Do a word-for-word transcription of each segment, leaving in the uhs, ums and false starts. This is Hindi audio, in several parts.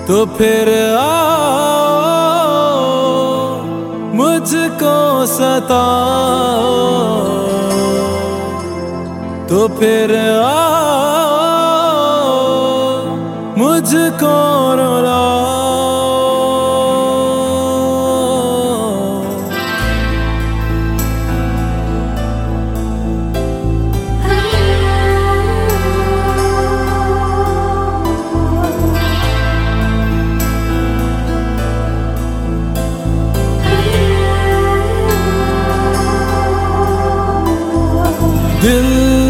तो फिर आओ मुझको सताओ, तो फिर आओ मुझको रुलाओ। दिल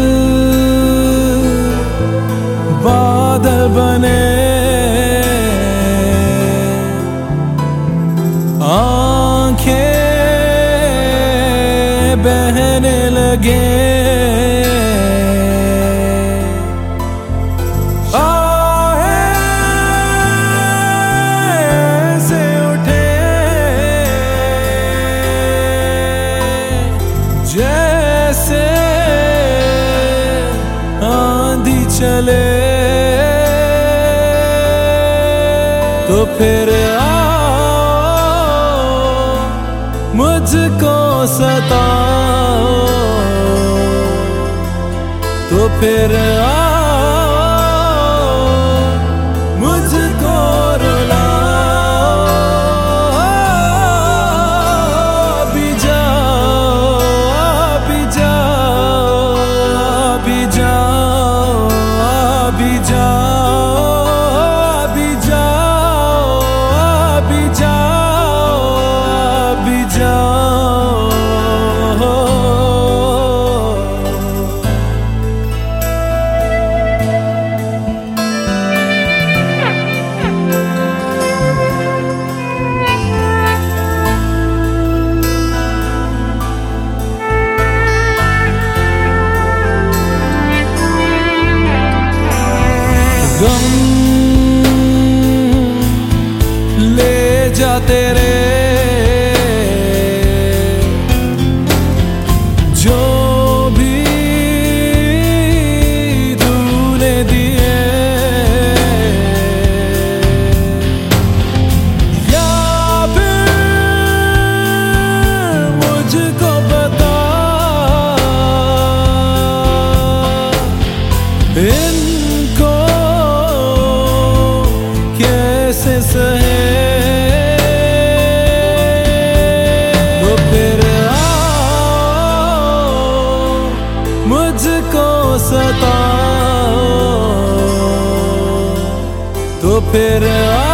बादल बने, आंखें बहने लगे, आहें से उठे जैसे आंधी चले, तो फिर आओ मुझको सताओ, तो फिर आओ मुझको रुलाओ। अभी जाओ, अभी जाओ, अभी जाओ, अभी जाओ, अभी जाओ, अभी जाओ, अभी जाओ। गम ले जा तेरे जो भी तूने दिए, या फिर मुझको बता इनको कैसे सहे, तो फिर आओ मुझको सताओ, तो फिर आओ